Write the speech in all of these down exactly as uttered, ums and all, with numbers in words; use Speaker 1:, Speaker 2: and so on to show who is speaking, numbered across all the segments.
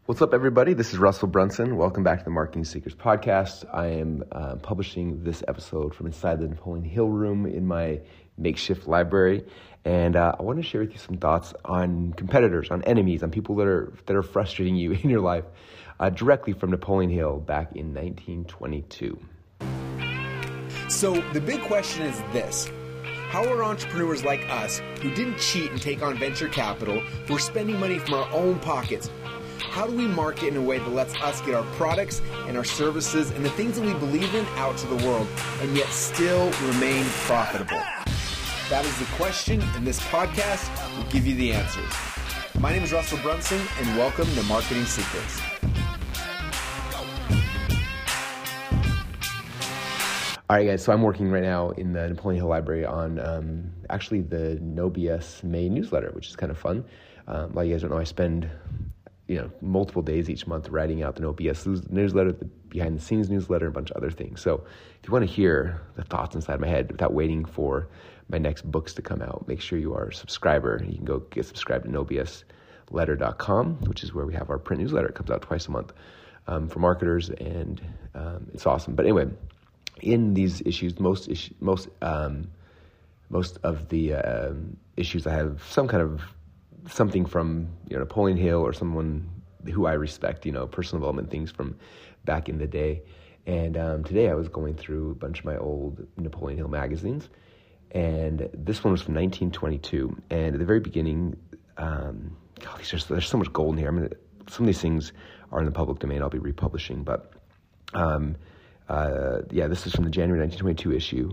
Speaker 1: What's up, everybody? This is Russell Brunson. Welcome back to the Marketing Secrets Podcast. I am uh, publishing this episode from inside the Napoleon Hill room in my makeshift library, and uh, I want to share with you some thoughts on competitors, on enemies, on people that are that are frustrating you in your life, uh, directly from Napoleon Hill back in nineteen twenty-two.
Speaker 2: So the big question is this: how are entrepreneurs like us, who didn't cheat and take on venture capital, who are spending money from our own pockets, how do we market in a way that lets us get our products and our services and the things that we believe in out to the world and yet still remain profitable? That is the question, and this podcast will give you the answers. My name is Russell Brunson, and welcome to Marketing Secrets.
Speaker 1: All right, guys, so I'm working right now in the Napoleon Hill Library on um, actually the No B S May newsletter, which is kind of fun. Um, a lot of you guys don't know I spend you know, multiple days each month writing out the No B S newsletter, the behind the scenes newsletter, and a bunch of other things. So if you want to hear the thoughts inside my head without waiting for my next books to come out, make sure you are a subscriber. You can go get subscribed to no b s letter dot com, which is where we have our print newsletter. It comes out twice a month um, for marketers, and um, it's awesome. But anyway, in these issues, most issue, most um, most of the uh, issues, I have some kind of something from, you know, Napoleon Hill or someone who I respect, you know, personal development things from back in the day. And um, today I was going through a bunch of my old Napoleon Hill magazines, and this one was from nineteen twenty-two. And at the very beginning, um, God, these are, there's so much gold in here. I mean, some of these things are in the public domain. I'll be republishing, but um, uh, yeah, this is from the January nineteen twenty-two issue.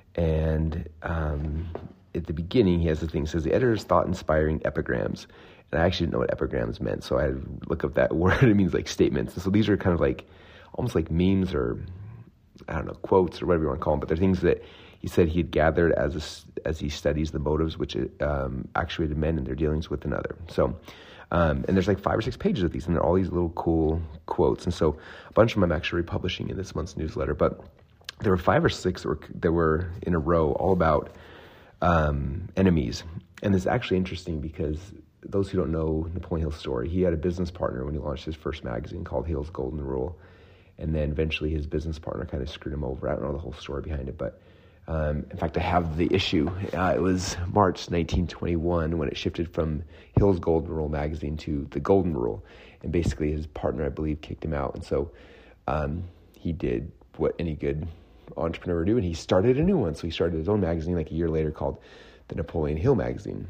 Speaker 1: And um, at the beginning, he has the thing that says the editor's thought-inspiring epigrams. And I actually didn't know what epigrams meant, so I had to look up that word. It means like statements. And so these are kind of like, almost like memes or, I don't know, quotes or whatever you want to call them, but they're things that he said he had gathered as a, as he studies the motives which um, actuated men in their dealings with another. So, um, and there's like five or six pages of these, and they're all these little cool quotes. And so a bunch of them I'm actually republishing in this month's newsletter, but there were five or six that were, that were in a row all about um, enemies. And it's actually interesting because those who don't know Napoleon Hill's story, he had a business partner when he launched his first magazine called Hill's Golden Rule. And then eventually his business partner kind of screwed him over. I don't know the whole story behind it, but um, in fact, I have the issue. Uh, it was March nineteen twenty-one when it shifted from Hill's Golden Rule magazine to the Golden Rule. And basically his partner, I believe, kicked him out. And so um, he did what any good entrepreneur would do, and he started a new one. So he started his own magazine like a year later called the Napoleon Hill magazine.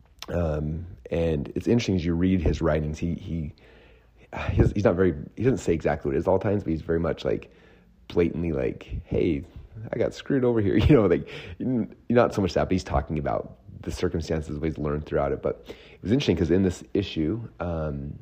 Speaker 1: Um, and it's interesting as you read his writings, he, he, he's, he's not very, he doesn't say exactly what it is all times, but he's very much like blatantly like, hey, I got screwed over here. You know, like not so much that, but he's talking about the circumstances what he's learned throughout it. But it was interesting because in this issue, um,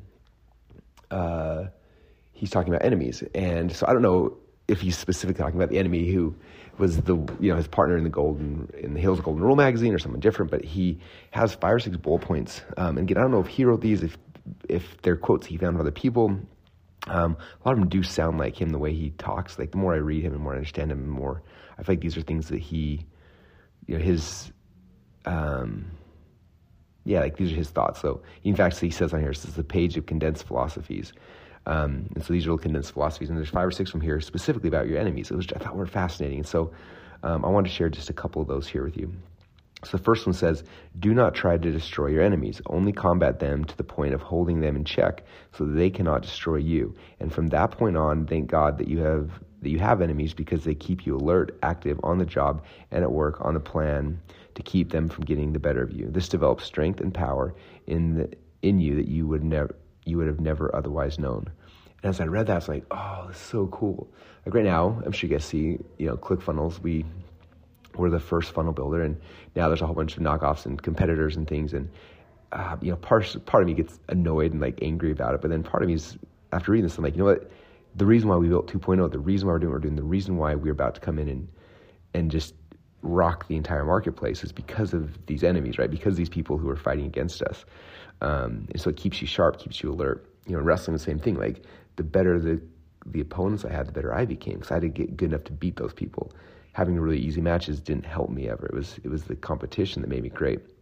Speaker 1: uh, he's talking about enemies. And so I don't know if he's specifically talking about the enemy who was the, you know, his partner in the golden, in the Hill's Golden Rule magazine or someone different, but he has five or six bullet points. Um, and again, I don't know if he wrote these, if, if they're quotes he found from other people. Um, a lot of them do sound like him, the way he talks. Like the more I read him and more I understand him, the more I feel like these are things that he, you know, his, um, yeah, like these are his thoughts. So in fact, he says on here, this is a page of condensed philosophies. Um, and so these are all condensed philosophies, and there's five or six from here specifically about your enemies, which I thought were fascinating. And so um, I wanted to share just a couple of those here with you. So the first one says, do not try to destroy your enemies. Only combat them to the point of holding them in check so that they cannot destroy you. And from that point on, thank God that you have that you have enemies, because they keep you alert, active, on the job, and at work on the plan to keep them from getting the better of you. This develops strength and power in the, in you that you would never you would have never otherwise known. And as I read that, I was like, oh, this is so cool. Like right now, I'm sure you guys see, you know, ClickFunnels, we were the first funnel builder, and now there's a whole bunch of knockoffs and competitors and things. And, uh, you know, part, part of me gets annoyed and like angry about it. But then part of me is, after reading this, I'm like, you know what? The reason why we built two point oh, the reason why we're doing what we're doing, the reason why we're about to come in and, and just rock the entire marketplace is because of these enemies, right? Because of these people who are fighting against us. Um, and so it keeps you sharp, keeps you alert. You know, wrestling, the same thing. Like the better the the opponents I had, the better I became, because I had to get good enough to beat those people. Having really easy matches didn't help me ever. It was it was the competition that made me great.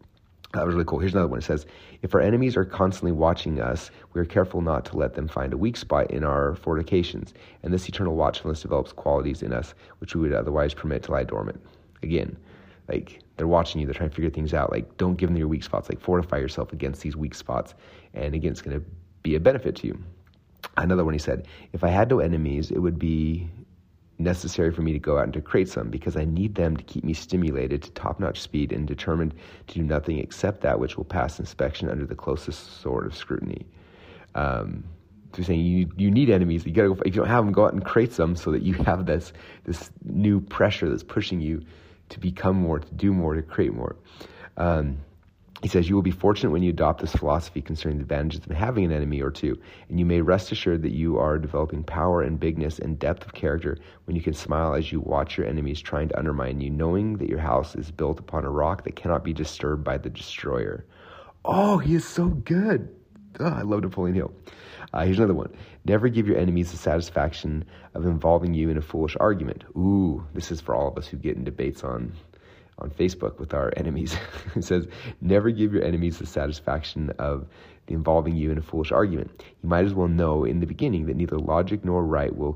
Speaker 1: That was really cool. Here's another one. It says, if our enemies are constantly watching us, we are careful not to let them find a weak spot in our fortifications. And this eternal watchfulness develops qualities in us which we would otherwise permit to lie dormant. Again, like, they're watching you. They're trying to figure things out. Like, don't give them your weak spots. Like, fortify yourself against these weak spots. And again, it's going to be a benefit to you. Another one, he said, if I had no enemies, it would be necessary for me to go out and to create some, because I need them to keep me stimulated to top-notch speed and determined to do nothing except that which will pass inspection under the closest sort of scrutiny. Um, so you're saying you you need enemies. You gotta go, if you don't have them, go out and create some so that you have this this new pressure that's pushing you to become more, to do more, to create more. Um, He says, you will be fortunate when you adopt this philosophy concerning the advantages of having an enemy or two, and you may rest assured that you are developing power and bigness and depth of character when you can smile as you watch your enemies trying to undermine you, knowing that your house is built upon a rock that cannot be disturbed by the destroyer. Oh, he is so good. Oh, I love Napoleon Hill. Uh, here's another one. Never give your enemies the satisfaction of involving you in a foolish argument. Ooh, this is for all of us who get in debates on on Facebook with our enemies. It says, never give your enemies the satisfaction of involving you in a foolish argument. You might as well know in the beginning that neither logic nor right will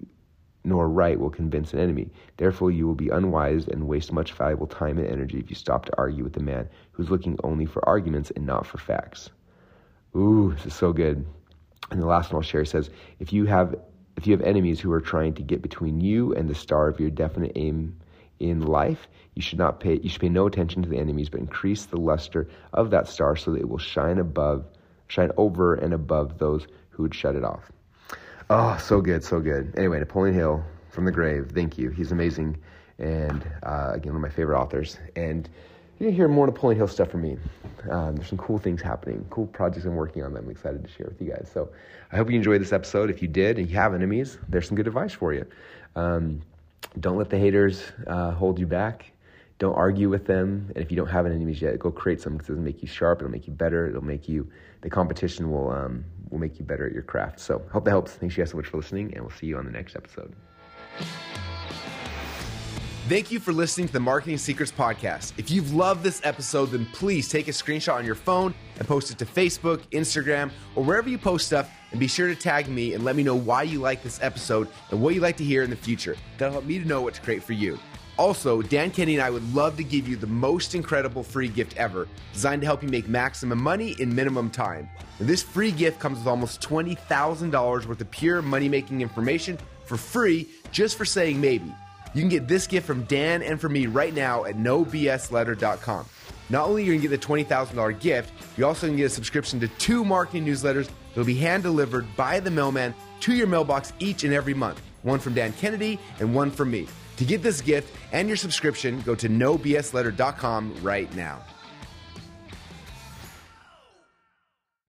Speaker 1: nor right will convince an enemy. Therefore, you will be unwise and waste much valuable time and energy if you stop to argue with a man who's looking only for arguments and not for facts. Ooh, this is so good. And the last one I'll share says, if you have if you have enemies who are trying to get between you and the star of your definite aim in life, you should not pay you should pay no attention to the enemies, but increase the luster of that star so that it will shine above shine over and above those who would shut it off. Oh, so good, so good. Anyway, Napoleon Hill from the grave, thank you. He's amazing. And uh, again, one of my favorite authors. And you're gonna hear more Napoleon Hill stuff from me. Um, there's some cool things happening, cool projects I'm working on that I'm excited to share with you guys. So I hope you enjoyed this episode. If you did and you have enemies, there's some good advice for you. Um, Don't let the haters uh, hold you back. Don't argue with them. And if you don't have any enemies yet, go create some, because it'll make you sharp. It'll make you better. It'll make you, the competition will um, will make you better at your craft. So hope that helps. Thanks you guys so much for listening, and we'll see you on the next episode.
Speaker 2: Thank you for listening to the Marketing Secrets Podcast. If you've loved this episode, then please take a screenshot on your phone and post it to Facebook, Instagram, or wherever you post stuff, and be sure to tag me and let me know why you like this episode and what you'd like to hear in the future. That'll help me to know what to create for you. Also, Dan Kennedy and I would love to give you the most incredible free gift ever, designed to help you make maximum money in minimum time. And this free gift comes with almost twenty thousand dollars worth of pure money-making information for free, just for saying maybe. You can get this gift from Dan and from me right now at no b s letter dot com. Not only are you going to get the twenty thousand dollars gift, you also can get a subscription to two marketing newsletters that will be hand-delivered by the mailman to your mailbox each and every month. One from Dan Kennedy and one from me. To get this gift and your subscription, go to no b s letter dot com right now.